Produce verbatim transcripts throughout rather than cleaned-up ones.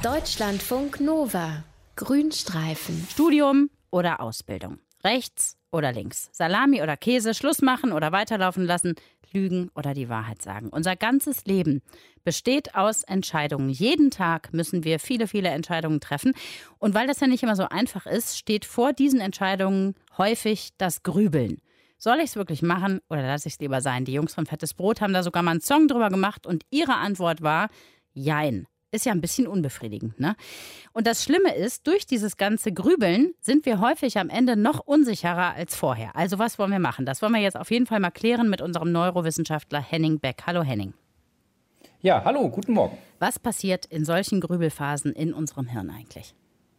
Deutschlandfunk Nova. Grünstreifen. Studium oder Ausbildung. Rechts oder links. Salami oder Käse. Schluss machen oder weiterlaufen lassen. Lügen oder die Wahrheit sagen. Unser ganzes Leben besteht aus Entscheidungen. Jeden Tag müssen wir viele, viele Entscheidungen treffen. Und weil das ja nicht immer so einfach ist, steht vor diesen Entscheidungen häufig das Grübeln. Soll ich es wirklich machen oder lasse ich es lieber sein? Die Jungs von Fettes Brot haben da sogar mal einen Song drüber gemacht und ihre Antwort war Jein. Ist ja ein bisschen unbefriedigend, ne? Und das Schlimme ist, durch dieses ganze Grübeln sind wir häufig am Ende noch unsicherer als vorher. Also was wollen wir machen? Das wollen wir jetzt auf jeden Fall mal klären mit unserem Neurowissenschaftler Henning Beck. Hallo Henning. Ja, hallo, guten Morgen. Was passiert in solchen Grübelphasen in unserem Hirn eigentlich?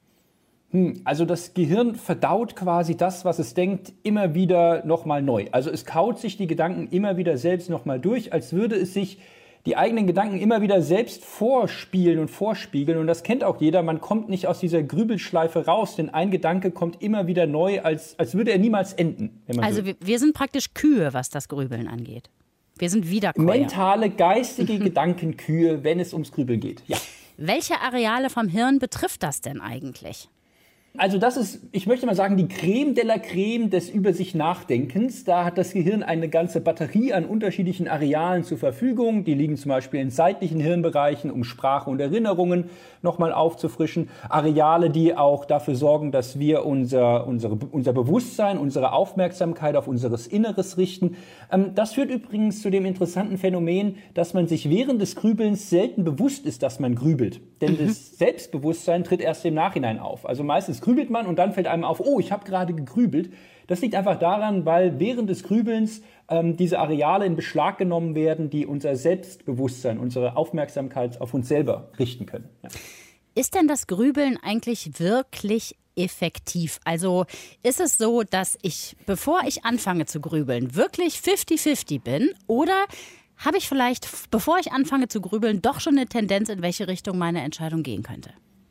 Hm, also das Gehirn verdaut quasi das, was es denkt, immer wieder nochmal neu. Also es kaut sich die Gedanken immer wieder selbst nochmal durch, als würde es sich die eigenen Gedanken immer wieder selbst vorspielen und vorspiegeln. Und das kennt auch jeder. Man kommt nicht aus dieser Grübelschleife raus, denn ein Gedanke kommt immer wieder neu, als, als würde er niemals enden. Wenn man also wir, wir sind praktisch Kühe, was das Grübeln angeht. Wir sind Wiederkäuer. Mentale, geistige Gedankenkühe, wenn es ums Grübeln geht. Ja. Welche Areale vom Hirn betrifft das denn eigentlich? Also das ist, ich möchte mal sagen, die Creme de la Creme des Über sich Nachdenkens. Da hat das Gehirn eine ganze Batterie an unterschiedlichen Arealen zur Verfügung. Die liegen zum Beispiel in seitlichen Hirnbereichen, um Sprache und Erinnerungen nochmal aufzufrischen. Areale, die auch dafür sorgen, dass wir unser, unsere, unser Bewusstsein, unsere Aufmerksamkeit auf unseres Inneres richten. Das führt übrigens zu dem interessanten Phänomen, dass man sich während des Grübelns selten bewusst ist, dass man grübelt. Denn mhm. das Selbstbewusstsein tritt erst im Nachhinein auf. Also meistens grübelt man und dann fällt einem auf, oh, ich habe gerade gegrübelt. Das liegt einfach daran, weil während des Grübelns ähm, diese Areale in Beschlag genommen werden, die unser Selbstbewusstsein, unsere Aufmerksamkeit auf uns selber richten können. Ja. Ist denn das Grübeln eigentlich wirklich effektiv? Also ist es so, dass ich, bevor ich anfange zu grübeln, wirklich fifty fifty bin? Oder habe ich vielleicht, bevor ich anfange zu grübeln, doch schon eine Tendenz, in welche Richtung meine Entscheidung gehen könnte?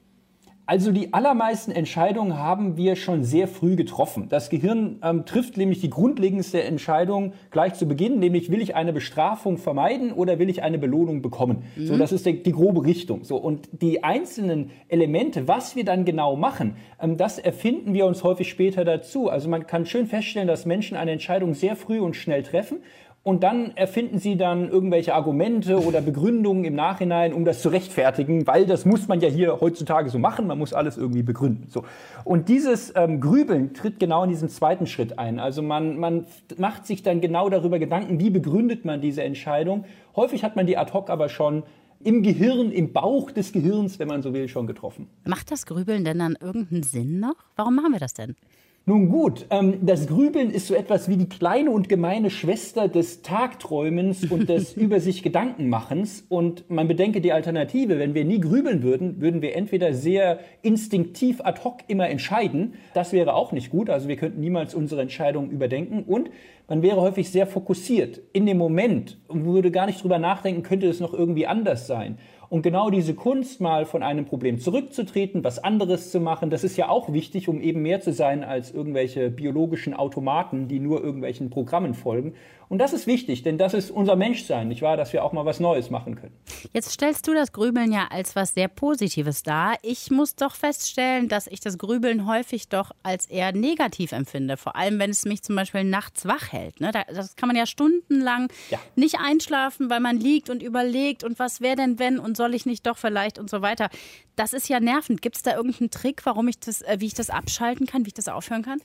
Also die allermeisten Entscheidungen haben wir schon sehr früh getroffen. Das Gehirn ähm, trifft nämlich die grundlegendste Entscheidung gleich zu Beginn, nämlich will ich eine Bestrafung vermeiden oder will ich eine Belohnung bekommen. Mhm. So, das ist die, die grobe Richtung. So, und die einzelnen Elemente, was wir dann genau machen, ähm, das erfinden wir uns häufig später dazu. Also man kann schön feststellen, dass Menschen eine Entscheidung sehr früh und schnell treffen. Und dann erfinden sie dann irgendwelche Argumente oder Begründungen im Nachhinein, um das zu rechtfertigen, weil das muss man ja hier heutzutage so machen, man muss alles irgendwie begründen. So. Und dieses ähm, Grübeln tritt genau in diesen zweiten Schritt ein. Also man, man macht sich dann genau darüber Gedanken, wie begründet man diese Entscheidung. Häufig hat man die ad hoc aber schon im Gehirn, im Bauch des Gehirns, wenn man so will, schon getroffen. Macht das Grübeln denn dann irgendeinen Sinn noch? Warum machen wir das denn? Nun gut, ähm, das Grübeln ist so etwas wie die kleine und gemeine Schwester des Tagträumens und des über sich Gedankenmachens. Und man bedenke die Alternative, wenn wir nie grübeln würden, würden wir entweder sehr instinktiv ad hoc immer entscheiden. Das wäre auch nicht gut, also wir könnten niemals unsere Entscheidungen überdenken. Und man wäre häufig sehr fokussiert in dem Moment und würde gar nicht drüber nachdenken, könnte es noch irgendwie anders sein. Und genau diese Kunst, mal von einem Problem zurückzutreten, was anderes zu machen, das ist ja auch wichtig, um eben mehr zu sein als irgendwelche biologischen Automaten, die nur irgendwelchen Programmen folgen. Und das ist wichtig, denn das ist unser Menschsein, nicht wahr, dass wir auch mal was Neues machen können. Jetzt stellst du das Grübeln ja als was sehr Positives dar. Ich muss doch feststellen, dass ich das Grübeln häufig doch als eher negativ empfinde. Vor allem, wenn es mich zum Beispiel nachts wach hält. Ne? Das kann man ja stundenlang ja. nicht einschlafen, weil man liegt und überlegt und was wäre denn wenn und soll ich nicht doch vielleicht und so weiter. Das ist ja nervend. Gibt es da irgendeinen Trick, warum ich das, wie ich das abschalten kann, wie ich das aufhören kann?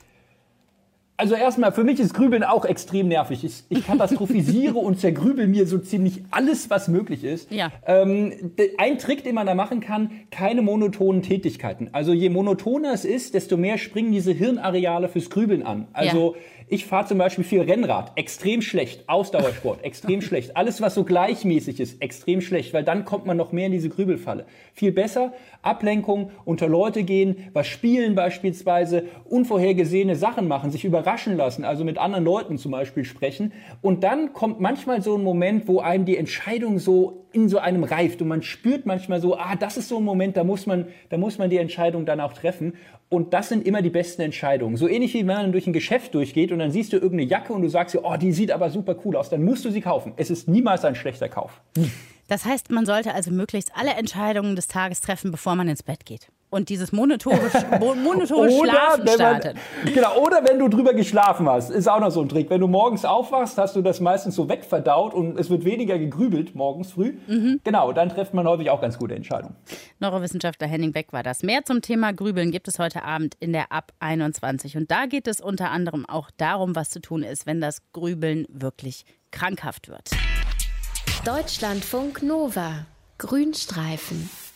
Also erstmal, für mich ist Grübeln auch extrem nervig. Ich, ich katastrophisiere und zergrübel mir so ziemlich alles, was möglich ist. Ja. Ähm, ein Trick, den man da machen kann, keine monotonen Tätigkeiten. Also je monotoner es ist, desto mehr springen diese Hirnareale fürs Grübeln an. Also ja. ich fahre zum Beispiel viel Rennrad, extrem schlecht. Ausdauersport, extrem schlecht. Alles, was so gleichmäßig ist, extrem schlecht, weil dann kommt man noch mehr in diese Grübelfalle. Viel besser, Ablenkung, unter Leute gehen, was spielen beispielsweise, unvorhergesehene Sachen machen, sich überraschen lassen, also mit anderen Leuten zum Beispiel sprechen. Und dann kommt manchmal so ein Moment, wo einem die Entscheidung so in so einem reift und man spürt manchmal so, ah, das ist so ein Moment, da muss man, da muss man die Entscheidung dann auch treffen. Und das sind immer die besten Entscheidungen. So ähnlich wie wenn man durch ein Geschäft durchgeht und dann siehst du irgendeine Jacke und du sagst dir, oh, die sieht aber super cool aus, dann musst du sie kaufen. Es ist niemals ein schlechter Kauf. Das heißt, man sollte also möglichst alle Entscheidungen des Tages treffen, bevor man ins Bett geht. Und dieses monotone, monotone Schlafen startet. Man, genau, oder wenn du drüber geschlafen hast, ist auch noch so ein Trick. Wenn du morgens aufwachst, hast du das meistens so wegverdaut und es wird weniger gegrübelt morgens früh. Mhm. Genau, dann trifft man häufig auch ganz gute Entscheidungen. Neurowissenschaftler Henning Beck war das. Mehr zum Thema Grübeln gibt es heute Abend in der Ab einundzwanzig. Und da geht es unter anderem auch darum, was zu tun ist, wenn das Grübeln wirklich krankhaft wird. Deutschlandfunk Nova. Grünstreifen.